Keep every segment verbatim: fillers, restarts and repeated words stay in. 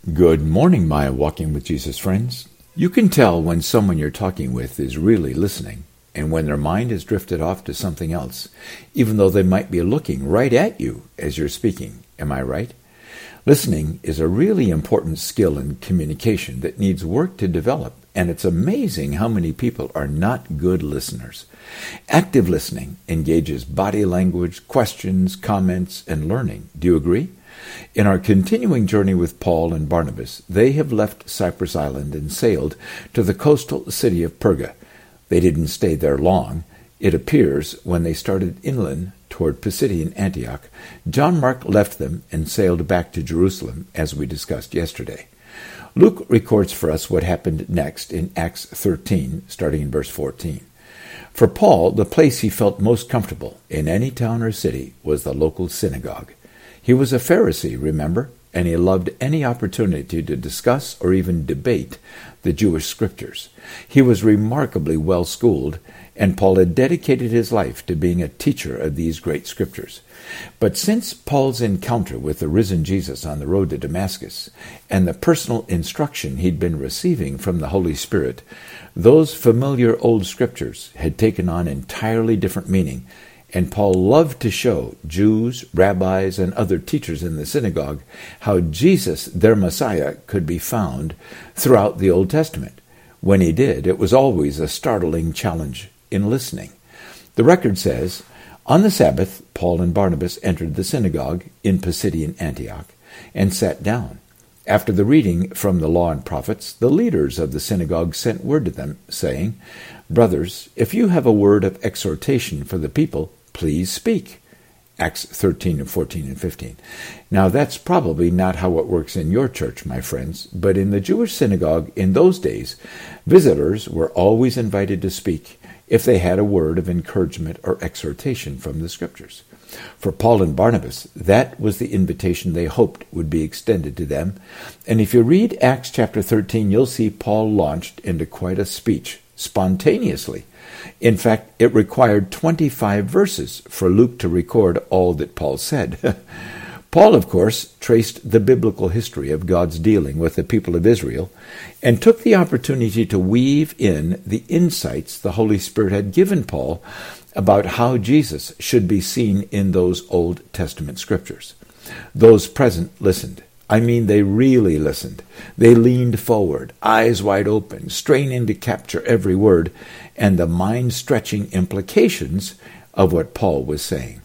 Good morning, my Walking with Jesus friends. You can tell when someone you're talking with is really listening and when their mind has drifted off to something else, even though they might be looking right at you as you're speaking. Am I right? Listening is a really important skill in communication that needs work to develop, and it's amazing how many people are not good listeners. Active listening engages body language, questions, comments, and learning. Do you agree? In our continuing journey with Paul and Barnabas, they have left Cyprus Island and sailed to the coastal city of Perga. They didn't stay there long. It appears when they started inland toward Pisidian Antioch, John Mark left them and sailed back to Jerusalem, as we discussed yesterday. Luke records for us what happened next in Acts thirteen, starting in verse fourteen. For Paul, the place he felt most comfortable in any town or city was the local synagogue. He was a Pharisee, remember, and he loved any opportunity to discuss or even debate the Jewish scriptures. He was remarkably well-schooled, and Paul had dedicated his life to being a teacher of these great scriptures. But since Paul's encounter with the risen Jesus on the road to Damascus and the personal instruction he'd been receiving from the Holy Spirit, those familiar old scriptures had taken on entirely different meaning, and Paul loved to show Jews, rabbis, and other teachers in the synagogue how Jesus, their Messiah, could be found throughout the Old Testament. When he did, it was always a startling challenge in listening. The record says, on the Sabbath, Paul and Barnabas entered the synagogue in Pisidian Antioch and sat down. After the reading from the law and prophets, the leaders of the synagogue sent word to them, saying, Brothers, if you have a word of exhortation for the people, please speak. Acts thirteen and fourteen and fifteen. Now that's probably not how it works in your church, my friends, but in the Jewish synagogue in those days, visitors were always invited to speak if they had a word of encouragement or exhortation from the scriptures. For Paul and Barnabas, that was the invitation they hoped would be extended to them. And if you read Acts chapter thirteen, you'll see Paul launched into quite a speech, spontaneously. In fact, it required twenty-five verses for Luke to record all that Paul said. Paul, of course, traced the biblical history of God's dealing with the people of Israel and took the opportunity to weave in the insights the Holy Spirit had given Paul about how Jesus should be seen in those Old Testament scriptures. Those present listened. I mean, they really listened. They leaned forward, eyes wide open, straining to capture every word and the mind-stretching implications of what Paul was saying.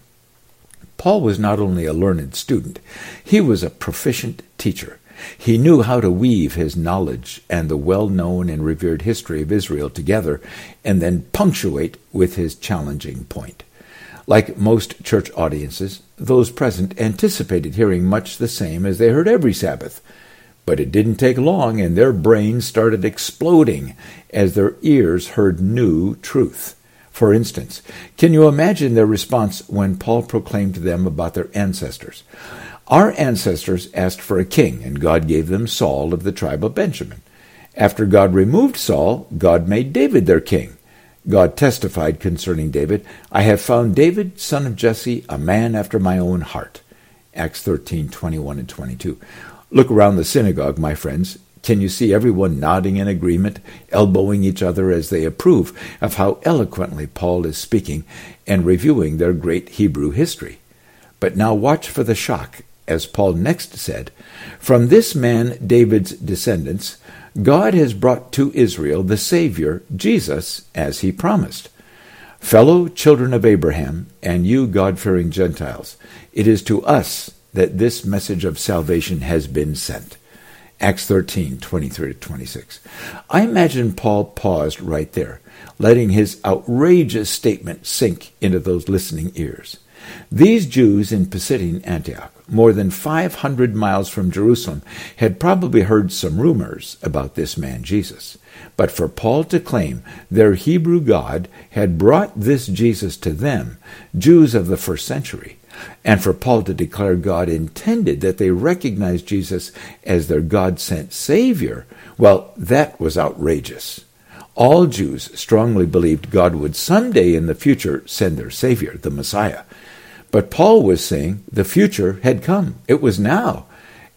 Paul was not only a learned student, he was a proficient teacher. He knew how to weave his knowledge and the well-known and revered history of Israel together and then punctuate with his challenging point. Like most church audiences, those present anticipated hearing much the same as they heard every Sabbath. But it didn't take long, and their brains started exploding as their ears heard new truth. For instance, can you imagine their response when Paul proclaimed to them about their ancestors? Our ancestors asked for a king, and God gave them Saul of the tribe of Benjamin. After God removed Saul, God made David their king. God testified concerning David, I have found David, son of Jesse, a man after my own heart. Acts thirteen, twenty-one and twenty-two. Look around the synagogue, my friends. Can you see everyone nodding in agreement, elbowing each other as they approve of how eloquently Paul is speaking and reviewing their great Hebrew history? But now watch for the shock, as Paul next said, From this man David's descendants, God has brought to Israel the Savior, Jesus, as he promised. Fellow children of Abraham, and you God-fearing Gentiles, it is to us that this message of salvation has been sent. Acts thirteen, twenty-three to twenty-six. I imagine Paul paused right there, letting his outrageous statement sink into those listening ears. These Jews in Pisidian Antioch, more than five hundred miles from Jerusalem, had probably heard some rumors about this man Jesus. But for Paul to claim their Hebrew God had brought this Jesus to them, Jews of the first century, and for Paul to declare God intended that they recognize Jesus as their God-sent Savior, well, that was outrageous. All Jews strongly believed God would someday in the future send their Savior, the Messiah. But Paul was saying the future had come. It was now.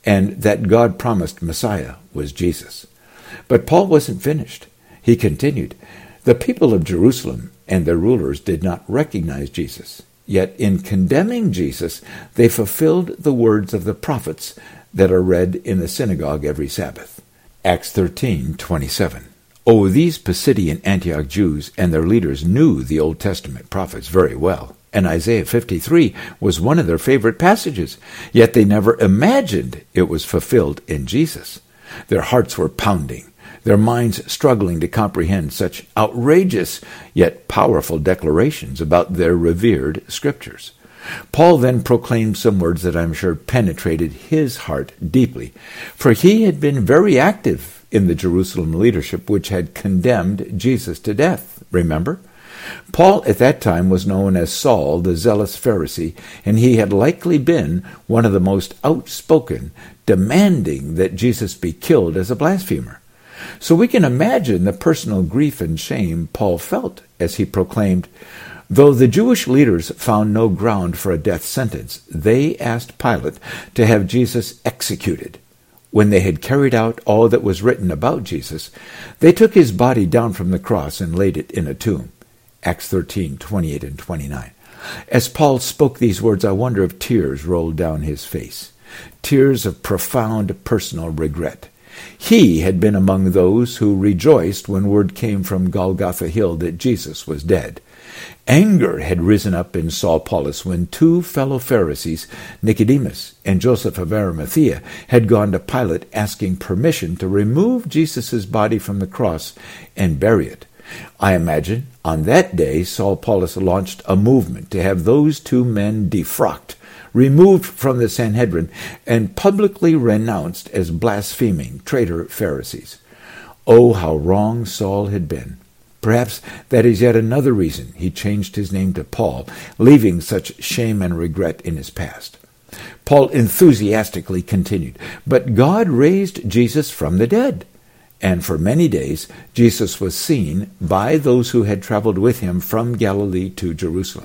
and that God promised Messiah was Jesus. But Paul wasn't finished. He continued, "The people of Jerusalem and their rulers did not recognize Jesus. Yet in condemning Jesus, they fulfilled the words of the prophets that are read in the synagogue every Sabbath." Acts thirteen twenty-seven. Oh, these Pisidian Antioch Jews and their leaders knew the Old Testament prophets very well, and Isaiah fifty-three was one of their favorite passages, yet they never imagined it was fulfilled in Jesus. Their hearts were pounding, their minds struggling to comprehend such outrageous yet powerful declarations about their revered scriptures. Paul then proclaimed some words that I'm sure penetrated his heart deeply, for he had been very active in the Jerusalem leadership which had condemned Jesus to death, remember? Paul at that time was known as Saul, the zealous Pharisee, and he had likely been one of the most outspoken, demanding that Jesus be killed as a blasphemer. So we can imagine the personal grief and shame Paul felt as he proclaimed, "Though the Jewish leaders found no ground for a death sentence, they asked Pilate to have Jesus executed. When they had carried out all that was written about Jesus, they took his body down from the cross and laid it in a tomb." Acts thirteen twenty-eight and twenty-nine. As Paul spoke these words, I wonder if tears rolled down his face, tears of profound personal regret. He had been among those who rejoiced when word came from Golgotha Hill that Jesus was dead. Anger had risen up in Saul Paulus when two fellow Pharisees, Nicodemus and Joseph of Arimathea, had gone to Pilate asking permission to remove Jesus' body from the cross and bury it. I imagine on that day Saul Paulus launched a movement to have those two men defrocked, removed from the Sanhedrin, and publicly renounced as blaspheming, traitor Pharisees. Oh, how wrong Saul had been. Perhaps that is yet another reason he changed his name to Paul, leaving such shame and regret in his past. Paul enthusiastically continued, "But God raised Jesus from the dead. And for many days Jesus was seen by those who had traveled with him from Galilee to Jerusalem.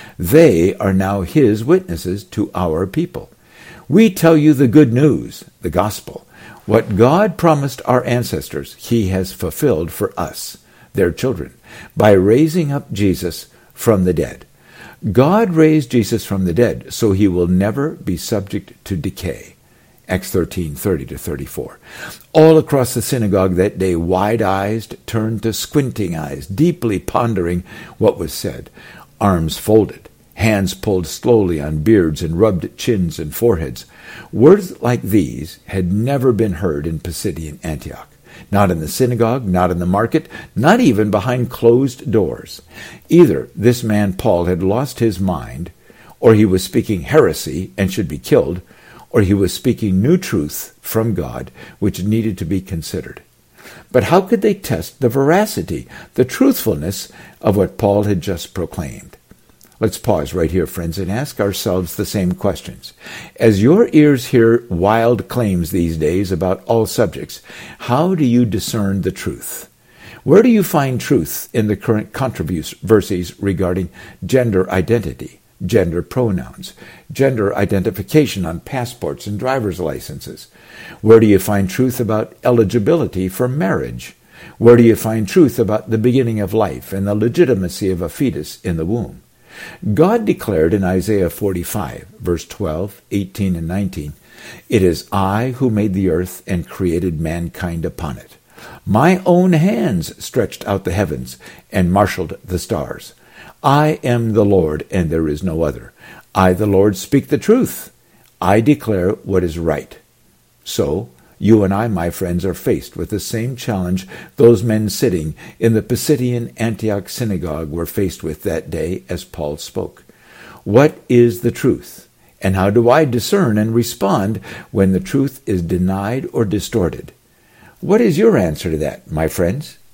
They are now his witnesses to our people. We tell you the good news, the gospel. What God promised our ancestors, he has fulfilled for us, their children, by raising up Jesus from the dead. God raised Jesus from the dead, so he will never be subject to decay." Acts thirteen thirty to thirty-four. All across the synagogue that day, wide-eyes turned to squinting eyes, deeply pondering what was said. Arms folded, hands pulled slowly on beards and rubbed chins and foreheads. Words like these had never been heard in Pisidian Antioch. Not in the synagogue, not in the market, not even behind closed doors. Either this man Paul had lost his mind, or he was speaking heresy and should be killed, or he was speaking new truth from God which needed to be considered. But how could they test the veracity, the truthfulness of what Paul had just proclaimed? Let's pause right here, friends, and ask ourselves the same questions. As your ears hear wild claims these days about all subjects, how do you discern the truth? Where do you find truth in the current controversies regarding gender identity, gender pronouns, gender identification on passports and driver's licenses? Where do you find truth about eligibility for marriage? Where do you find truth about the beginning of life and the legitimacy of a fetus in the womb? God declared in Isaiah forty-five, verse twelve, eighteen, and nineteen, "It is I who made the earth and created mankind upon it. My own hands stretched out the heavens and marshaled the stars. I am the Lord, and there is no other. I, the Lord, speak the truth. I declare what is right." So, you and I, my friends, are faced with the same challenge those men sitting in the Pisidian Antioch synagogue were faced with that day as Paul spoke. What is the truth? And how do I discern and respond when the truth is denied or distorted? What is your answer to that, my friends?